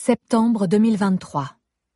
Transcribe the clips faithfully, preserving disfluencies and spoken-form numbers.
Septembre deux mille vingt-trois.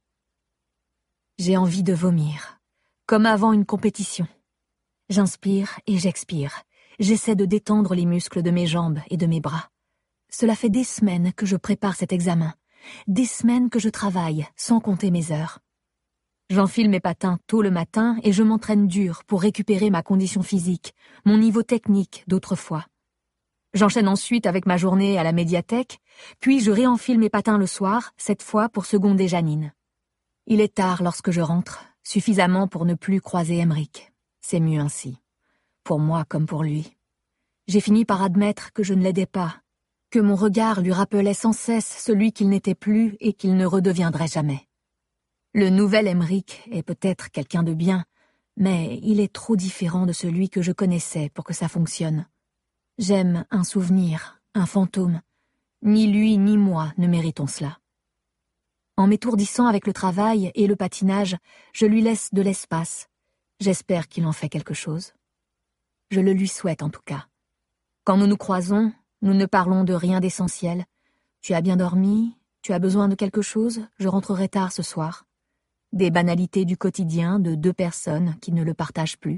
J'ai envie de vomir, comme avant une compétition. J'inspire et j'expire. J'essaie de détendre les muscles de mes jambes et de mes bras. Cela fait des semaines que je prépare cet examen, des semaines que je travaille sans compter mes heures. J'enfile mes patins tôt le matin et je m'entraîne dur pour récupérer ma condition physique, mon niveau technique d'autrefois. J'enchaîne ensuite avec ma journée à la médiathèque, puis je réenfile mes patins le soir, cette fois pour seconder Janine. Il est tard lorsque je rentre, suffisamment pour ne plus croiser Aymeric. C'est mieux ainsi, pour moi comme pour lui. J'ai fini par admettre que je ne l'aidais pas, que mon regard lui rappelait sans cesse celui qu'il n'était plus et qu'il ne redeviendrait jamais. Le nouvel Aymeric est peut-être quelqu'un de bien, mais il est trop différent de celui que je connaissais pour que ça fonctionne. J'aime un souvenir, un fantôme. Ni lui ni moi ne méritons cela. En m'étourdissant avec le travail et le patinage, je lui laisse de l'espace. J'espère qu'il en fait quelque chose. Je le lui souhaite en tout cas. Quand nous nous croisons, nous ne parlons de rien d'essentiel. Tu as bien dormi? Tu as besoin de quelque chose? Je rentrerai tard ce soir. Des banalités du quotidien de deux personnes qui ne le partagent plus.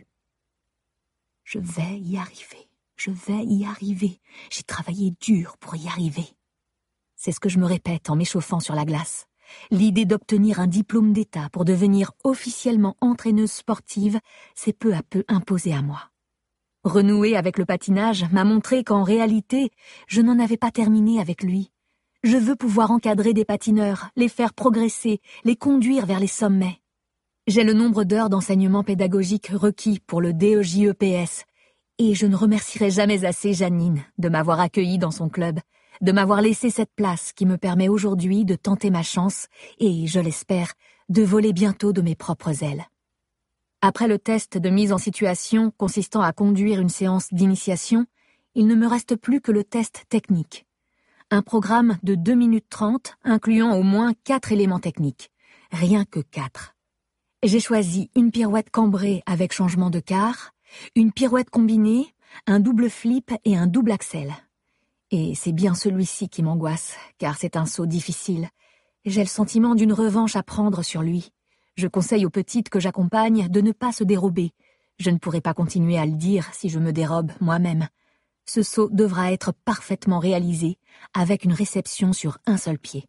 Je vais y arriver. Je vais y arriver. J'ai travaillé dur pour y arriver. C'est ce que je me répète en m'échauffant sur la glace. L'idée d'obtenir un diplôme d'État pour devenir officiellement entraîneuse sportive s'est peu à peu imposée à moi. Renouer avec le patinage m'a montré qu'en réalité, je n'en avais pas terminé avec lui. Je veux pouvoir encadrer des patineurs, les faire progresser, les conduire vers les sommets. J'ai le nombre d'heures d'enseignement pédagogique requis pour le D E J E P S, et je ne remercierai jamais assez Janine de m'avoir accueillie dans son club, de m'avoir laissé cette place qui me permet aujourd'hui de tenter ma chance et, je l'espère, de voler bientôt de mes propres ailes. Après le test de mise en situation consistant à conduire une séance d'initiation, il ne me reste plus que le test technique. Un programme de deux minutes trente incluant au moins quatre éléments techniques. Rien que quatre. J'ai choisi une pirouette cambrée avec changement de quart, une pirouette combinée, un double flip et un double axel. Et c'est bien celui-ci qui m'angoisse, car c'est un saut difficile. J'ai le sentiment d'une revanche à prendre sur lui. Je conseille aux petites que j'accompagne de ne pas se dérober. Je ne pourrai pas continuer à le dire si je me dérobe moi-même. Ce saut devra être parfaitement réalisé, avec une réception sur un seul pied.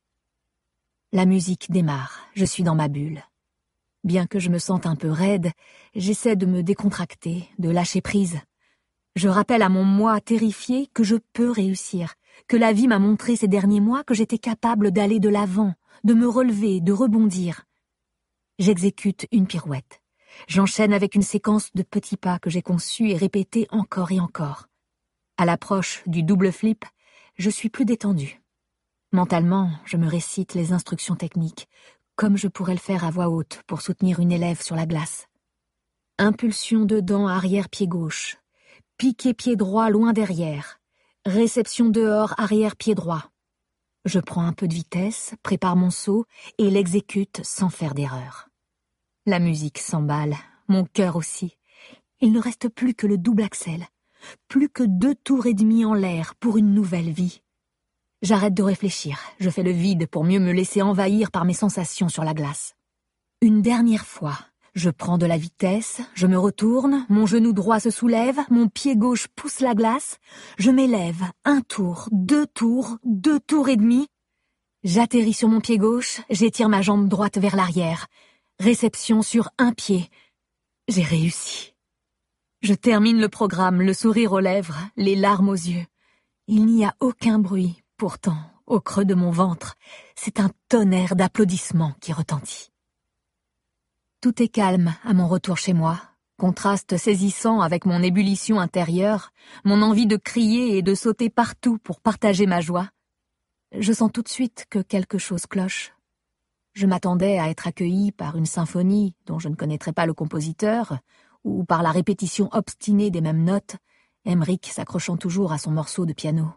La musique démarre, je suis dans ma bulle. Bien que je me sente un peu raide, j'essaie de me décontracter, de lâcher prise. Je rappelle à mon moi terrifié que je peux réussir, que la vie m'a montré ces derniers mois que j'étais capable d'aller de l'avant, de me relever, de rebondir. J'exécute une pirouette. J'enchaîne avec une séquence de petits pas que j'ai conçus et répétés encore et encore. À l'approche du double flip, je suis plus détendue. Mentalement, je me récite les instructions techniques, comme je pourrais le faire à voix haute pour soutenir une élève sur la glace. Impulsion dedans arrière pied gauche, piqué pied droit loin derrière, réception dehors arrière pied droit. Je prends un peu de vitesse, prépare mon saut et l'exécute sans faire d'erreur. La musique s'emballe, mon cœur aussi. Il ne reste plus que le double axel, plus que deux tours et demi en l'air pour une nouvelle vie. J'arrête de réfléchir, je fais le vide pour mieux me laisser envahir par mes sensations sur la glace. Une dernière fois, je prends de la vitesse, je me retourne, mon genou droit se soulève, mon pied gauche pousse la glace, je m'élève, un tour, deux tours, deux tours et demi. J'atterris sur mon pied gauche, j'étire ma jambe droite vers l'arrière. Réception sur un pied. J'ai réussi. Je termine le programme, le sourire aux lèvres, les larmes aux yeux. Il n'y a aucun bruit. Pourtant, au creux de mon ventre, c'est un tonnerre d'applaudissements qui retentit. Tout est calme à mon retour chez moi, contraste saisissant avec mon ébullition intérieure, mon envie de crier et de sauter partout pour partager ma joie. Je sens tout de suite que quelque chose cloche. Je m'attendais à être accueillie par une symphonie dont je ne connaîtrais pas le compositeur, ou par la répétition obstinée des mêmes notes, Aymeric s'accrochant toujours à son morceau de piano.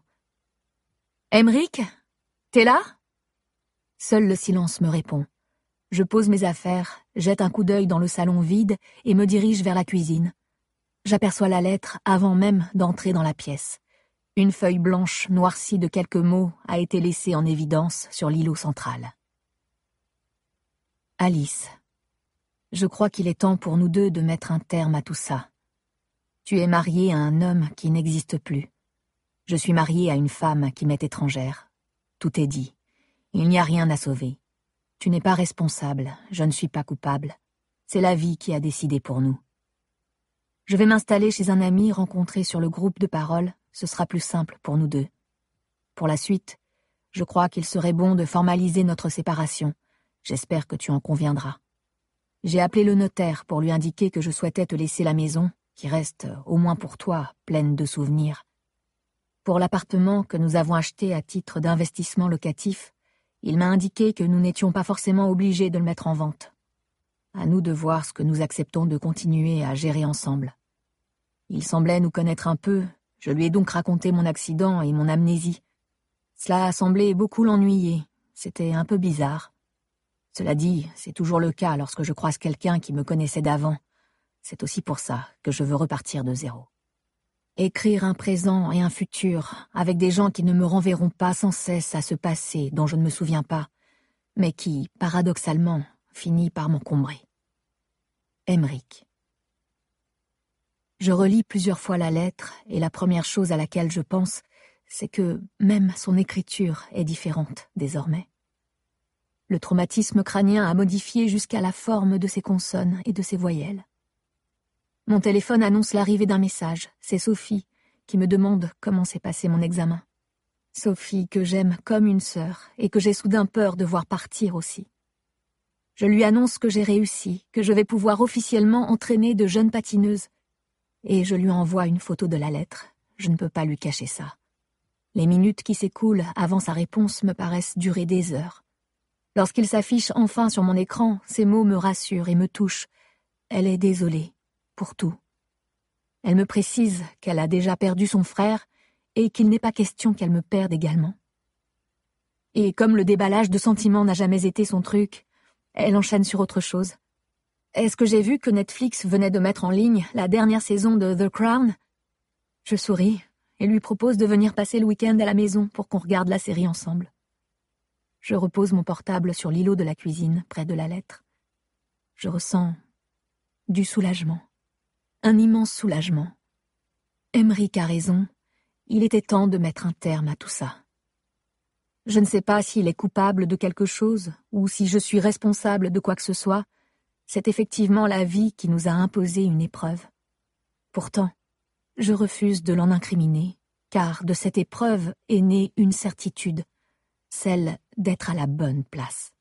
« Aymeric, t'es là ?» Seul le silence me répond. Je pose mes affaires, jette un coup d'œil dans le salon vide et me dirige vers la cuisine. J'aperçois la lettre avant même d'entrer dans la pièce. Une feuille blanche noircie de quelques mots a été laissée en évidence sur l'îlot central. Alice, je crois qu'il est temps pour nous deux de mettre un terme à tout ça. Tu es mariée à un homme qui n'existe plus. Je suis mariée à une femme qui m'est étrangère. Tout est dit. Il n'y a rien à sauver. Tu n'es pas responsable, je ne suis pas coupable. C'est la vie qui a décidé pour nous. Je vais m'installer chez un ami rencontré sur le groupe de parole, ce sera plus simple pour nous deux. Pour la suite, je crois qu'il serait bon de formaliser notre séparation. J'espère que tu en conviendras. J'ai appelé le notaire pour lui indiquer que je souhaitais te laisser la maison, qui reste, au moins pour toi, pleine de souvenirs. Pour l'appartement que nous avons acheté à titre d'investissement locatif, il m'a indiqué que nous n'étions pas forcément obligés de le mettre en vente. À nous de voir ce que nous acceptons de continuer à gérer ensemble. Il semblait nous connaître un peu, je lui ai donc raconté mon accident et mon amnésie. Cela a semblé beaucoup l'ennuyer, c'était un peu bizarre. Cela dit, c'est toujours le cas lorsque je croise quelqu'un qui me connaissait d'avant. C'est aussi pour ça que je veux repartir de zéro. Écrire un présent et un futur avec des gens qui ne me renverront pas sans cesse à ce passé dont je ne me souviens pas, mais qui, paradoxalement, finit par m'encombrer. Emeric. Je relis plusieurs fois la lettre et la première chose à laquelle je pense, c'est que même son écriture est différente désormais. Le traumatisme crânien a modifié jusqu'à la forme de ses consonnes et de ses voyelles. Mon téléphone annonce l'arrivée d'un message. C'est Sophie qui me demande comment s'est passé mon examen. Sophie que j'aime comme une sœur et que j'ai soudain peur de voir partir aussi. Je lui annonce que j'ai réussi, que je vais pouvoir officiellement entraîner de jeunes patineuses. Et je lui envoie une photo de la lettre. Je ne peux pas lui cacher ça. Les minutes qui s'écoulent avant sa réponse me paraissent durer des heures. Lorsqu'il s'affiche enfin sur mon écran, ces mots me rassurent et me touchent. Elle est désolée. Pour tout. Elle me précise qu'elle a déjà perdu son frère et qu'il n'est pas question qu'elle me perde également. Et comme le déballage de sentiments n'a jamais été son truc, elle enchaîne sur autre chose. Est-ce que j'ai vu que Netflix venait de mettre en ligne la dernière saison de The Crown? Je souris et lui propose de venir passer le week-end à la maison pour qu'on regarde la série ensemble. Je repose mon portable sur l'îlot de la cuisine, près de la lettre. Je ressens du soulagement. Un immense soulagement. Emeric a raison, il était temps de mettre un terme à tout ça. Je ne sais pas s'il est coupable de quelque chose ou si je suis responsable de quoi que ce soit. C'est effectivement la vie qui nous a imposé une épreuve. Pourtant, je refuse de l'en incriminer, car de cette épreuve est née une certitude, celle d'être à la bonne place.